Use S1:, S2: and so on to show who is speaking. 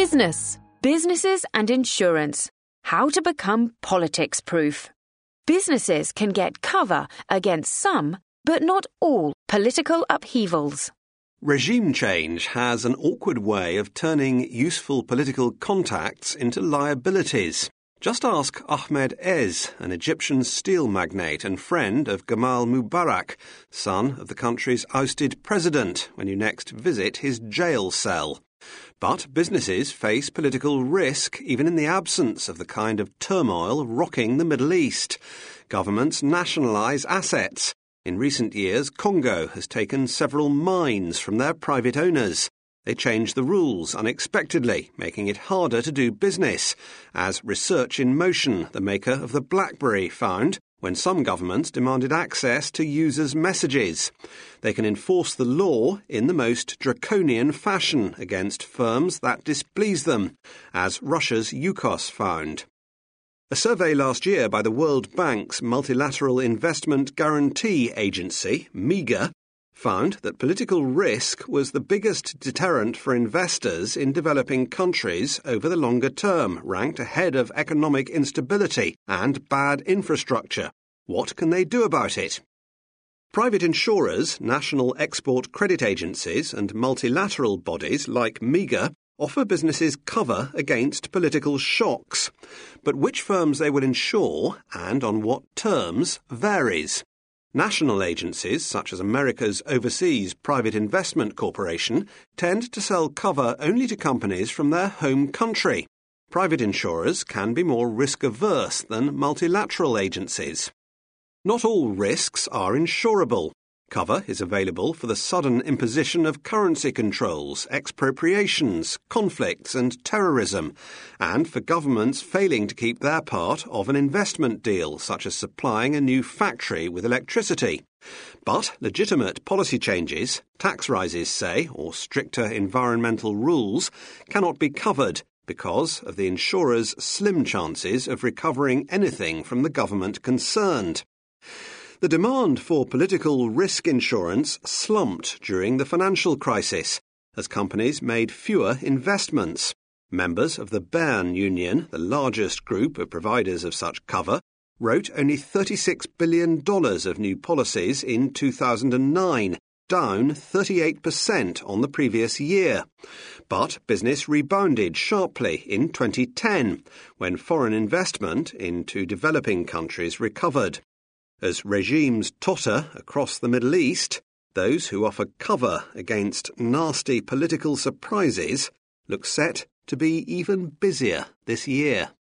S1: Business, businesses and insurance. How to become politics-proof. Businesses can get cover against some, but not all, political upheavals.
S2: Regime change has an awkward way of turning useful political contacts into liabilities. Just ask Ahmed Ez, an Egyptian steel magnate and friend of Gamal Mubarak, son of the country's ousted president, when you next visit his jail cell. But businesses face political risk even in the absence of the kind of turmoil rocking the Middle East. Governments nationalise assets. In recent years, Congo has taken several mines from their private owners. They changed the rules unexpectedly, making it harder to do business, as Research in Motion, the maker of the BlackBerry, found when some governments demanded access to users' messages. They can enforce the law in the most draconian fashion against firms that displease them, as Russia's Yukos found. A survey last year by the World Bank's Multilateral Investment Guarantee Agency, MIGA, found that political risk was the biggest deterrent for investors in developing countries over the longer term, ranked ahead of economic instability and bad infrastructure. What can they do about it? Private insurers, national export credit agencies and multilateral bodies like MIGA offer businesses cover against political shocks. But which firms they will insure and on what terms varies. National agencies, such as America's Overseas Private Investment Corporation, tend to sell cover only to companies from their home country. Private insurers can be more risk-averse than multilateral agencies. Not all risks are insurable. Cover is available for the sudden imposition of currency controls, expropriations, conflicts and terrorism, and for governments failing to keep their part of an investment deal, such as supplying a new factory with electricity. But legitimate policy changes, tax rises say, or stricter environmental rules, cannot be covered because of the insurer's slim chances of recovering anything from the government concerned. The demand for political risk insurance slumped during the financial crisis, as companies made fewer investments. Members of the Bern Union, the largest group of providers of such cover, wrote only $36 billion of new policies in 2009, down 38% on the previous year. But business rebounded sharply in 2010, when foreign investment into developing countries recovered. As regimes totter across the Middle East, those who offer cover against nasty political surprises look set to be even busier this year.